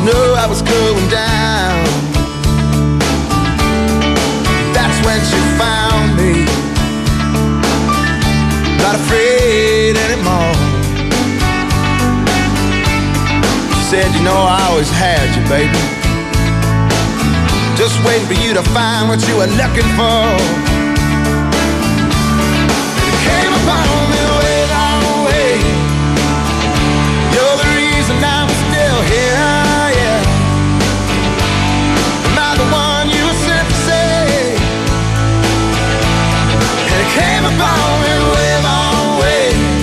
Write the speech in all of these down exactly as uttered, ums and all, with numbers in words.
know I was going down. That's when she found me, not afraid anymore. She said, you know I always had you, baby, just waiting for you to find what you were looking for. It came upon me way, long way. You're the reason I'm still here, yeah. Am I the one you were sent to say? It came upon me way, long way.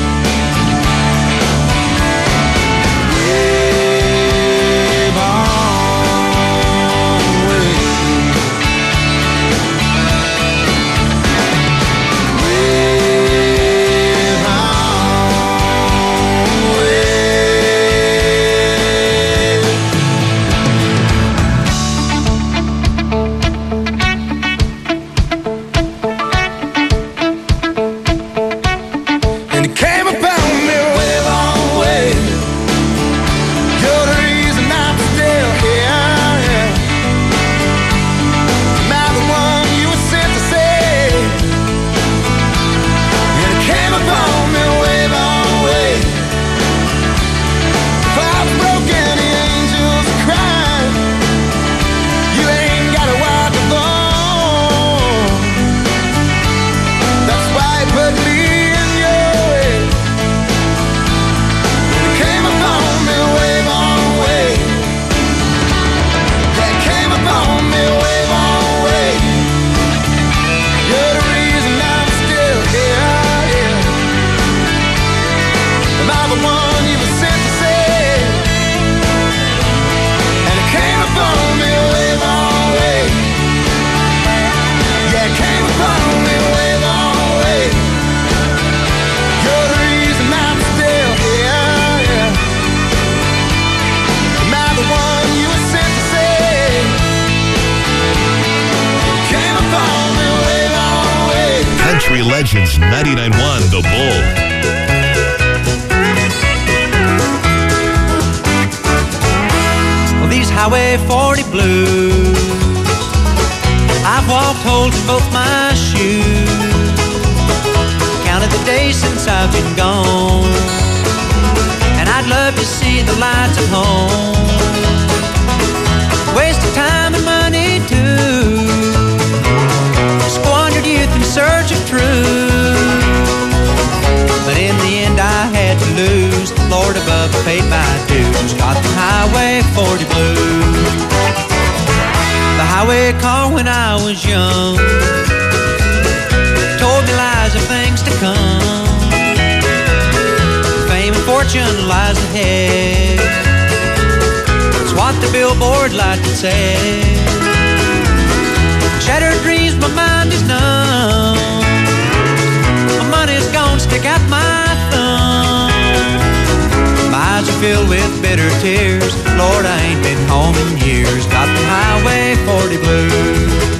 Legends ninety-nine point one The Bull. Well, these Highway forty blues, I've walked holes in both my shoes, counted the days since I've been gone, and I'd love to see the lights at home. Waste of time and money too, squandered youth in search of truth, but in the end I had to lose. Lord above paid my dues, got the Highway forty blues. The highway car when I was young told me lies of things to come. Fame and fortune lies ahead, it's what the billboard lights would say. Shattered dreams, my mind is numb, my money's gone, stick out my thumb. My eyes are filled with bitter tears, Lord, I ain't been home in years. Got the Highway forty blues.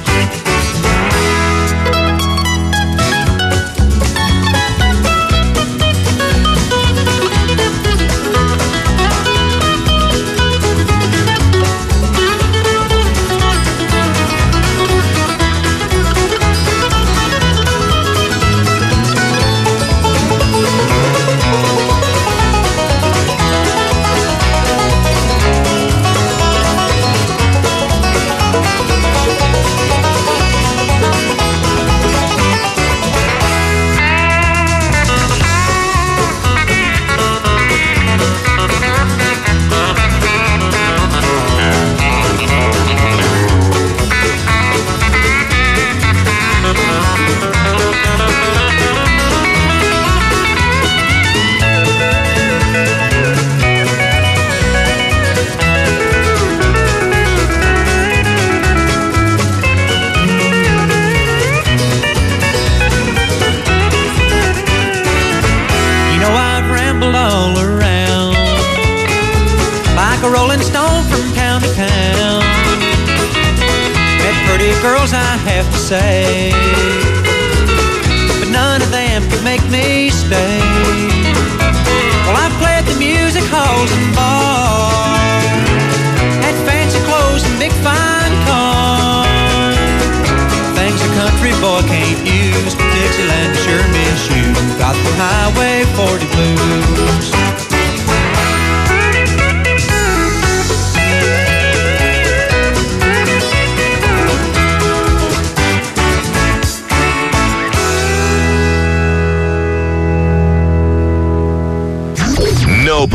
Girls, I have to say, but none of them could make me stay. Well, I've played the music halls and bars,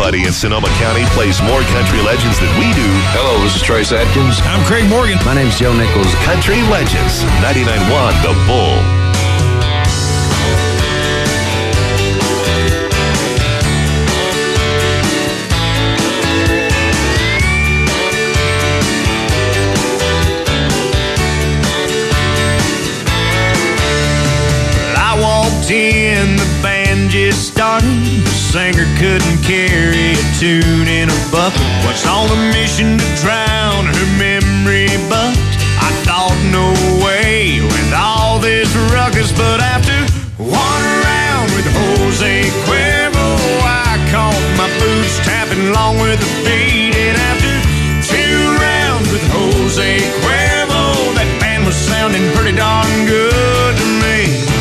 Nobody in Sonoma County plays more country legends than we do. Hello, this is Trace Atkins. I'm Craig Morgan. My name's Joe Nichols. Country Legends, ninety-nine point one The Bull. In the band just started, the singer couldn't carry a tune in a bucket. What's on the mission to drown her memory? But I thought no way with all this ruckus. But after one round with Jose Cuervo, I caught my boots tapping along with the beat. And after two rounds with Jose Cuervo, that band was sounding pretty darn good to me.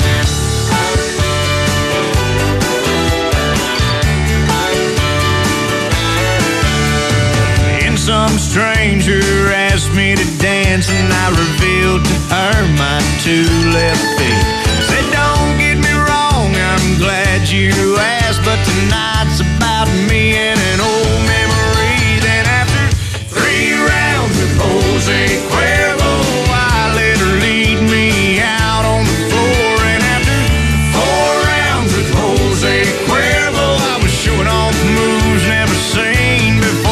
Some stranger asked me to dance, and I revealed to her my two left feet. Said, don't get me wrong, I'm glad you asked, but tonight's about me and an old memory. Then after three rounds with Jose Cuervo, I let her lead me out on the floor. And after four rounds with Jose Cuervo, I was showing off moves never seen before.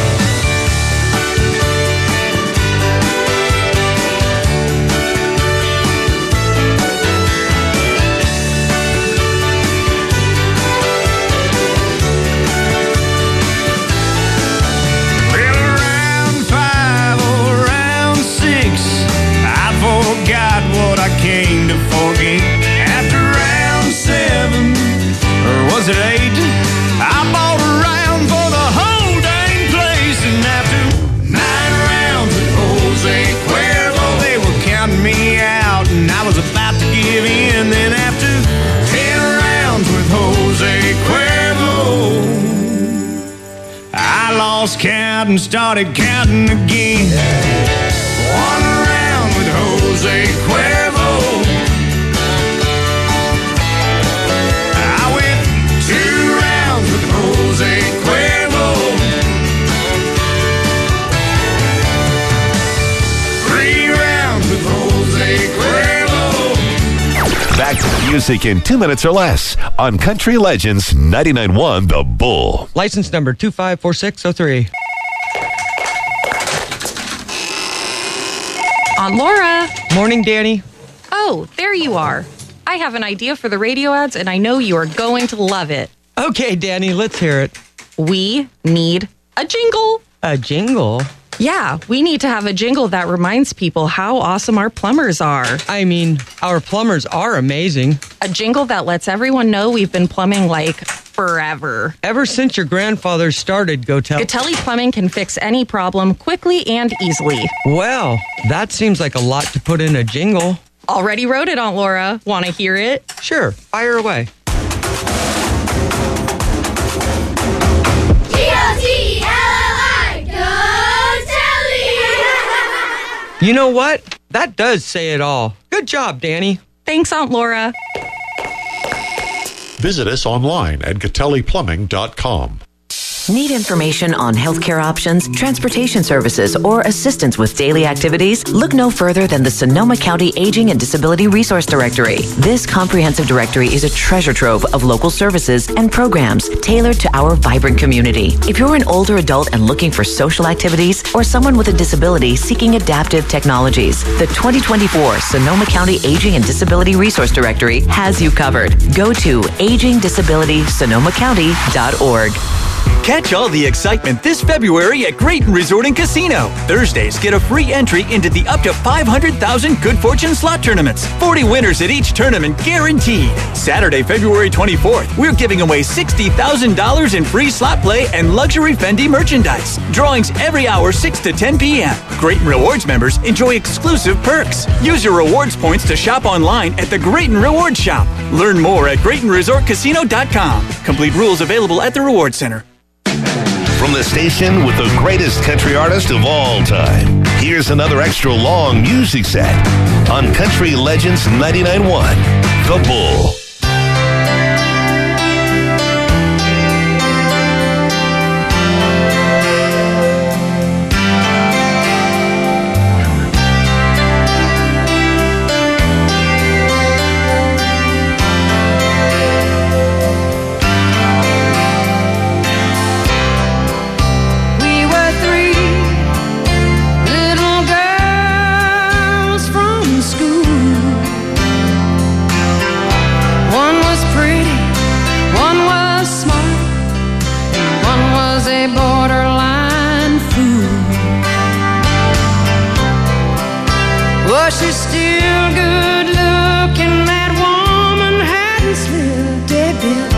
What I came to forget. After round seven, or was it eight, I bought a round for the whole dang place. And after nine rounds with Jose Cuervo, they were counting me out, and I was about to give in. Then after ten rounds with Jose Cuervo, I lost count and started counting again. One round with Jose Cuervo, I went two rounds with Jose Cuervo, three rounds with Jose Cuervo. Back to the music in two minutes or less on Country Legends ninety-nine point one The Bull. License number two five four six zero three. Aunt Laura. Morning, Danny. Oh, there you are. I have an idea for the radio ads, and I know you are going to love it. Okay, Danny, let's hear it. We need a jingle. A jingle? Yeah, we need to have a jingle that reminds people how awesome our plumbers are. I mean, our plumbers are amazing. A jingle that lets everyone know we've been plumbing like forever. Ever since your grandfather started, Gotel. Gatelli Plumbing can fix any problem quickly and easily. Well, that seems like a lot to put in a jingle. Already wrote it, Aunt Laura. Want to hear it? Sure, fire away. You know what? That does say it all. Good job, Danny. Thanks, Aunt Laura. Visit us online at gatelli plumbing dot com. Need information on healthcare options, transportation services, or assistance with daily activities? Look no further than the Sonoma County Aging and Disability Resource Directory. This comprehensive directory is a treasure trove of local services and programs tailored to our vibrant community. If you're an older adult and looking for social activities, or someone with a disability seeking adaptive technologies, the twenty twenty-four Sonoma County Aging and Disability Resource Directory has you covered. Go to aging disability sonoma county dot org. Catch all the excitement this February at Grayton Resort and Casino. Thursdays get a free entry into the up to five hundred thousand Good Fortune slot tournaments. forty winners at each tournament guaranteed. Saturday, February twenty-fourth, we're giving away sixty thousand dollars in free slot play and luxury Fendi merchandise. Drawings every hour, six to ten p.m. Grayton Rewards members enjoy exclusive perks. Use your rewards points to shop online at the Grayton Rewards Shop. Learn more at Grayton Resort Casino dot com. Complete rules available at the Rewards Center. From the station with the greatest country artist of all time, here's another extra long music set on Country Legends ninety-nine point one, The Bull. she's still good looking. That woman hadn't slipped a bit.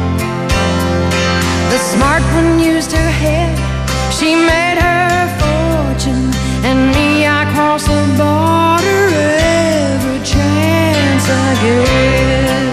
The smart one used her head. She made her fortune. And me, I cross the border every chance I get.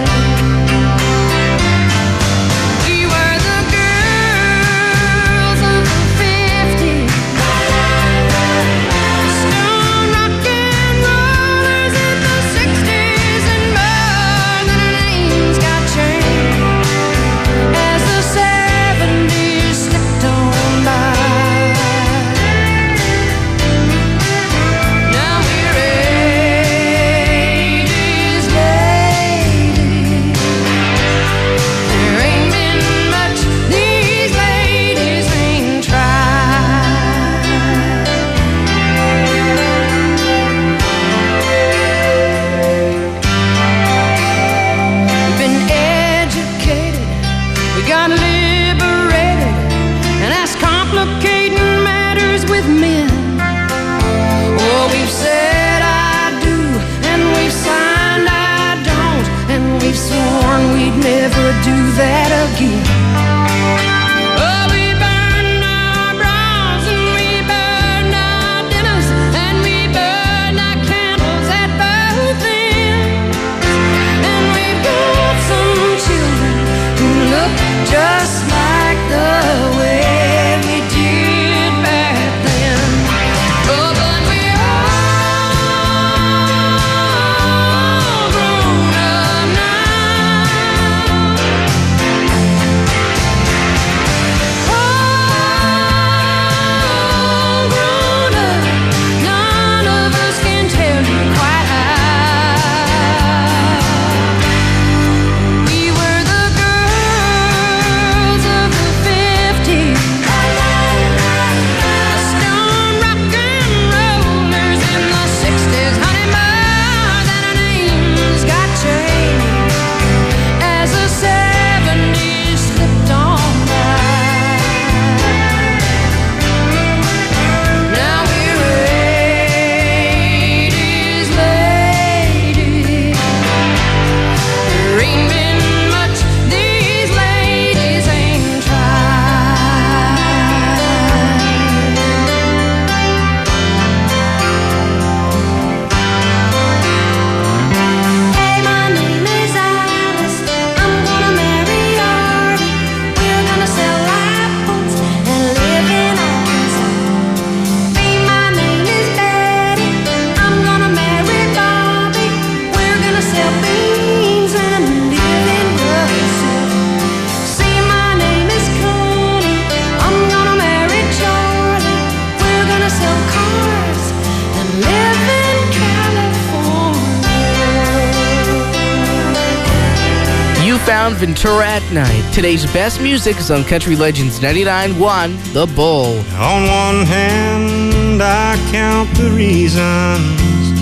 Found Ventura at Night. Today's best music is on Country Legends ninety-nine point one, The Bull. On one hand, I count the reasons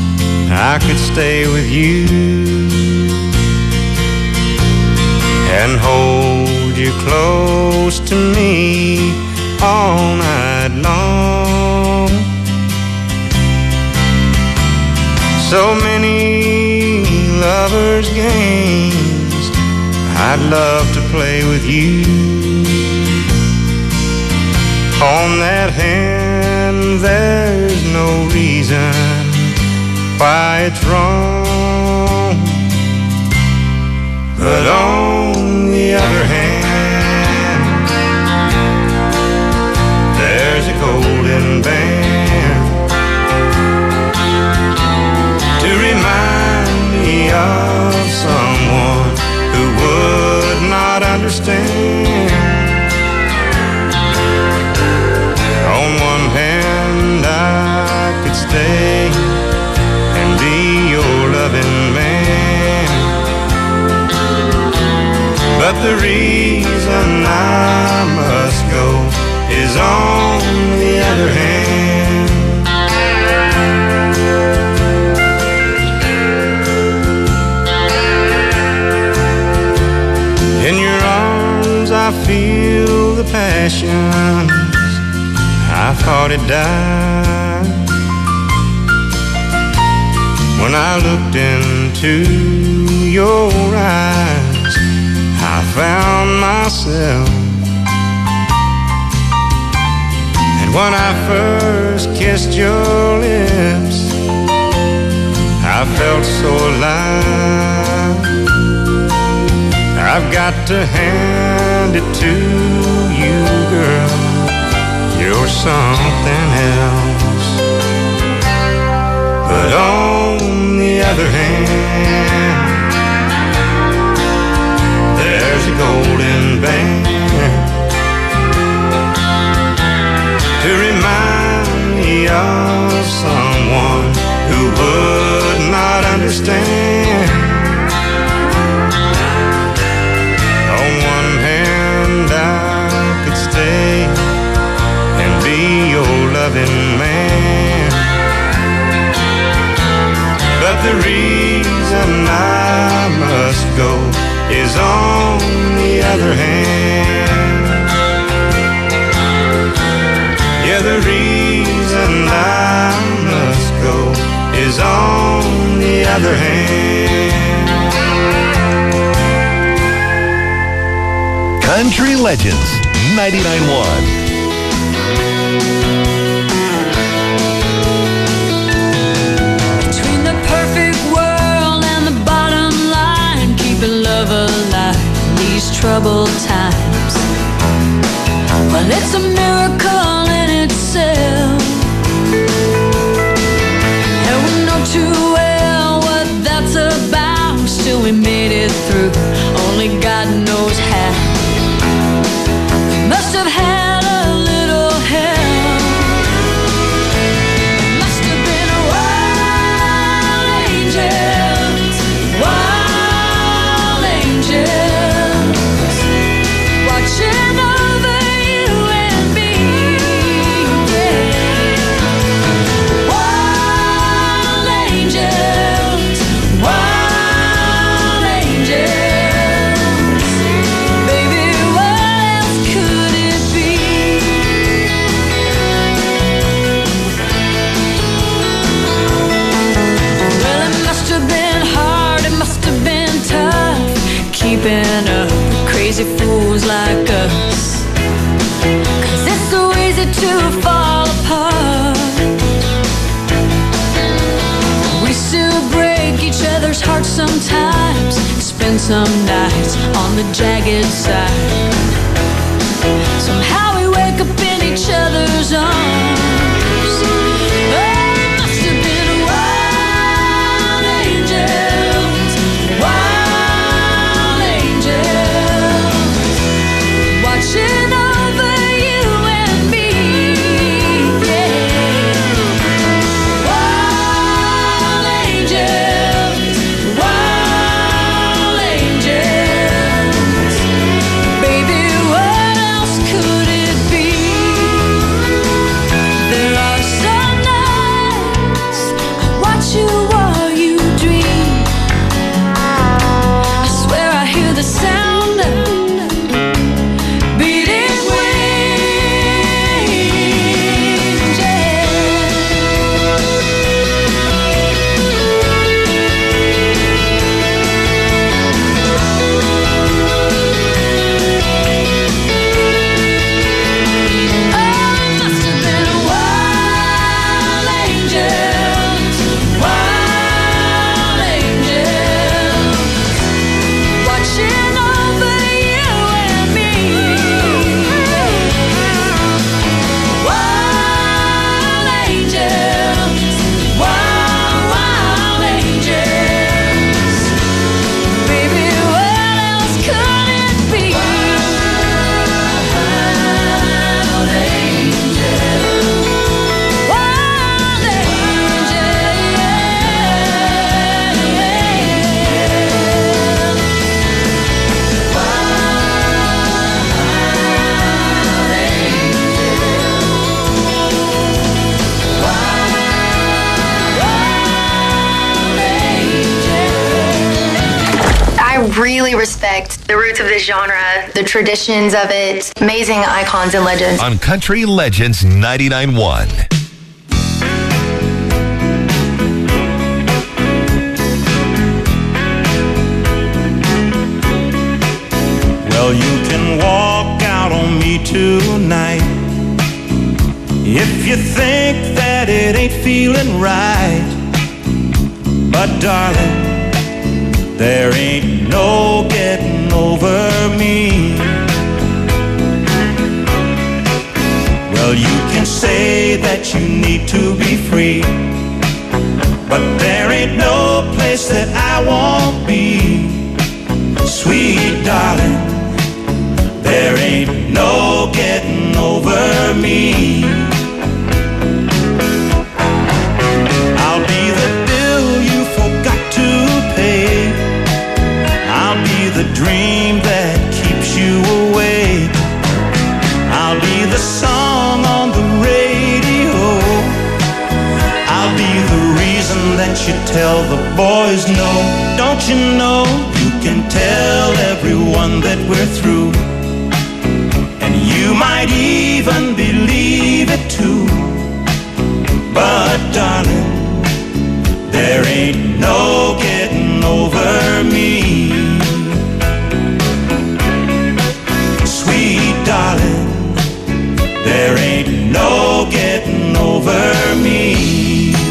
I could stay with you and hold you close to me all night long. So many lovers' games I'd love to play with you. On that hand, there's no reason why it's wrong. But on the other hand, there's a golden band to remind me of someone who would not understand. On one hand, I could stay and be your loving man, but the reason I must go is on the other hand. In your arms I feel the passions I thought had died. When I looked into your eyes, I found myself. And when I first kissed your lips, I felt so alive. I've got to hand it to you, girl, you're something else. But on the other hand, there's a golden band to remind me of someone who would not understand. On one hand, I could stay and be your loving man, but the reason I must go is on the other hand. Yeah, the reason I must go is on the other hand. Country Legends ninety-nine point one. Troubled times. Well, it's a miracle in itself, and we know too well what that's about. Still we made it through, only God knows how. We must have had a little help. It must have been a wild angels, wild angels watching over you and me, yeah. Wild angels, wild angels. Baby, what else could it be? Well, it must have been hard, it must have been tough, keeping up with crazy fools like us, 'cause it's so easy to fall apart. We still break each other's hearts sometimes, spend some nights on the jagged side. Somehow we wake up in each other's arms. Oh, it must have been wild angels, wild angels watching over you and me, yeah. Wild angels, wild angels. Baby, what else could it be? There are some nights I watch you while you dream. I swear I hear the sound of beating wings, yeah. Oh, it must have been wild angels, wild angels watching over you and me, wild angels, wild, wild angels. Baby, what else could it be? Wild angels, wild I really respect the roots of this genre, the traditions of it, amazing icons and legends. On Country Legends ninety-nine point one. Well, you can walk out on me tonight if you think that it ain't feeling right. But darling, there ain't no getting over me. Well, you can say that you need to be free, but there ain't no place that I won't be. Sweet darling, there ain't no getting over me. I'll be the bill you forgot to pay. I'll be the dream that keeps you awake. I'll be the song on the radio. I'll be the reason that you tell the boys no. Don't you know you can tell everyone that we're through, and you might even believe it too. But darling, there ain't no getting over me. Sweet darling, there ain't no getting over me.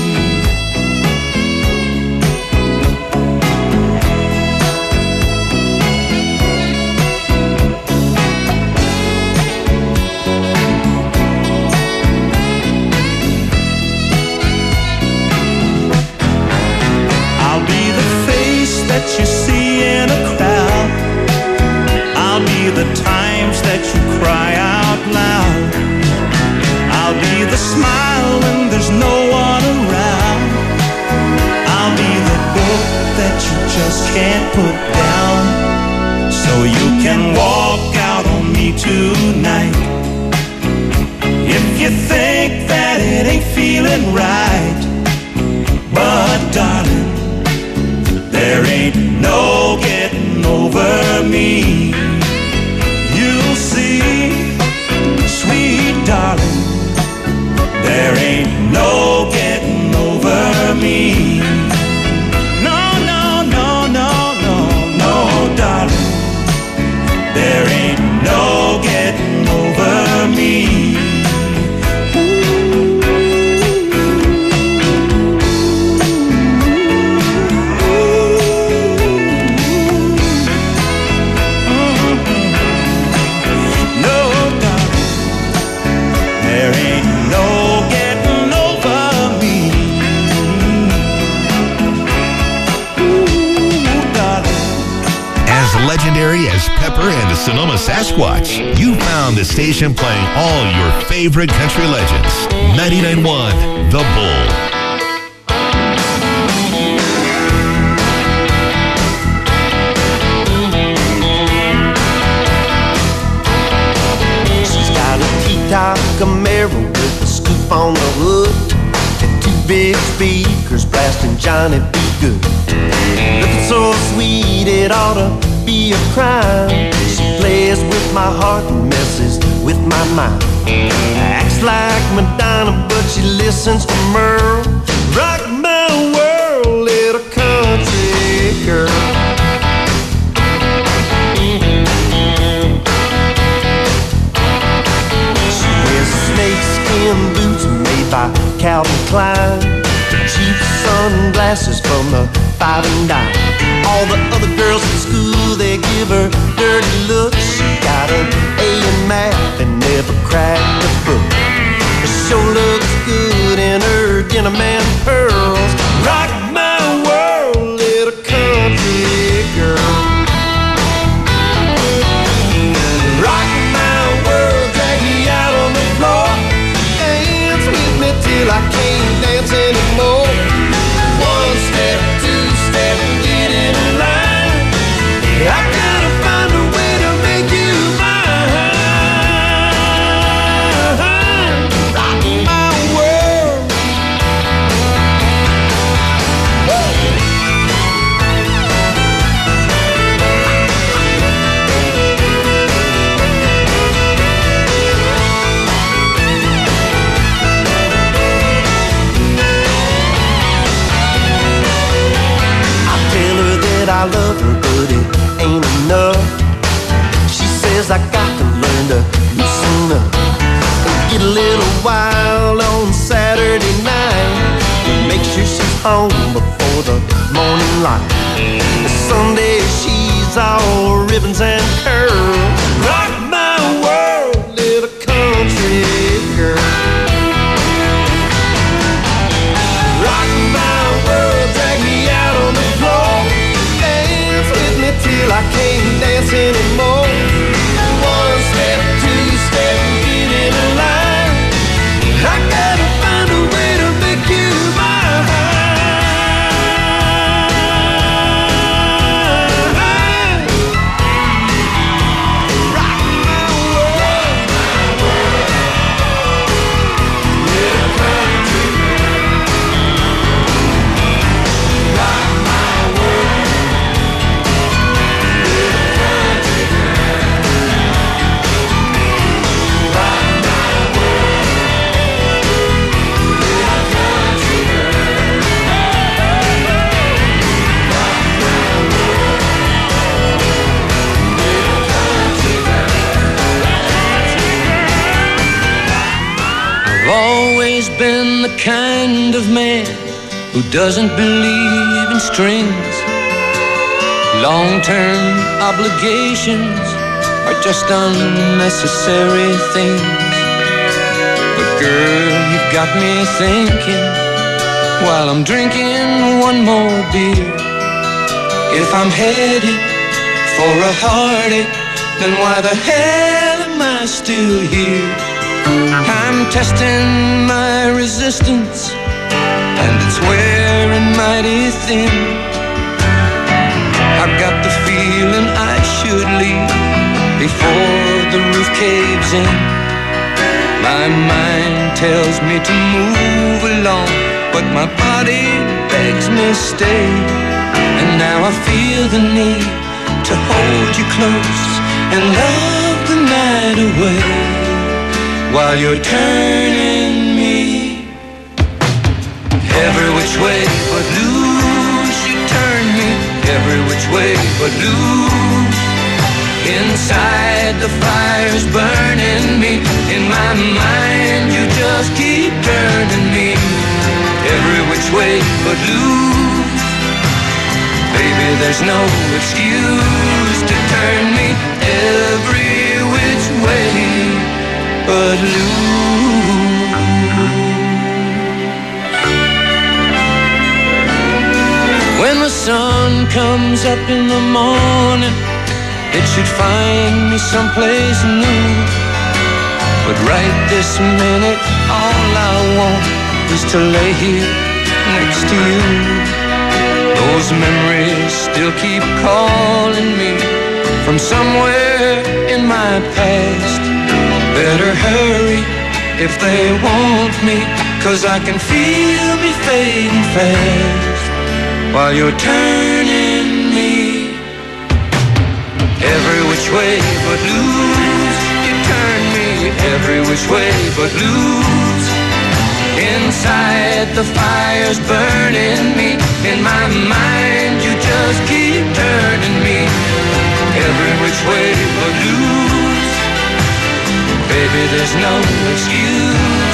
I'll be the face that you see in a crowd. I'll be the times that you cry out loud. I'll be the smile when there's no one around. I'll be the book that you just can't put down. So you can walk out on me tonight if you think that it ain't feeling right. But darling, there ain't no getting over me. You'll see, sweet darling, there ain't no getting over me. No, no, no, no, no, no, darling, there ain't no getting over me. Legendary as Pepper and the Sonoma Sasquatch, you found the station playing all your favorite country legends. ninety-nine point one The Bull. She's got a T-top Camaro with a scoop on the hood and two big speakers blasting Johnny B. Good. Looking so sweet it ought to be a crime. She plays with my heart and messes with my mind. Acts like Madonna, but she listens to Merle. Rock my world, little country girl. She wears snakeskin boots made by Calvin Klein, cheap sunglasses from the Five and Dime. All the other girls in school, they give her dirty looks. She got an A in math and never cracked a book. She sure looks good in her denim and pearls. Rock my world, little country girl. Rock my world, drag me out on the floor. Dance with me till I can't dance anymore. One step, two step, get in line. I gotta find a way to make you mine. Rock my world. while on Saturday night. Make sure she's home before the morning light. Sunday she's all ribbons and curls. Rock my world, little country girl. Rock my world, drag me out on the floor. Dance with me till I can't dance anymore. One step, two step, get in a line. I gotta find a way to make you mine. Rock my world, my world. Little country girl. Rock my world. Little country girl. Rock my world. Little country girl. Rock my world. Little country girl. I've always been the kind of man who doesn't believe in strings. Long-term obligations are just unnecessary things. But girl, you've got me thinking while I'm drinking one more beer. If I'm headed for a heartache, then why the hell am I still here? I'm testing my resistance, and it's wearing mighty thin. I've got the feeling I should leave before the roof caves in. My mind tells me to move along, but my body begs me stay. And now I feel the need to hold you close and love the night away while you're turning me every which way but loose. You turn me every which way but loose. Inside the fire's burning me. In my mind you just keep turning me every which way but loose. Baby, there's no excuse to turn me every which way but loose. When the sun comes up in the morning, it should find me someplace new. But right this minute, all I want is to lay here next to you. Those memories still keep calling me from somewhere in my past. Better hurry if they want me, 'cause I can feel me fading fast while you're turning me every which way but loose. You turn me every which way but loose. Inside the fire's burning me. In my mind you just keep turning me every which way but loose. Baby, there's no excuse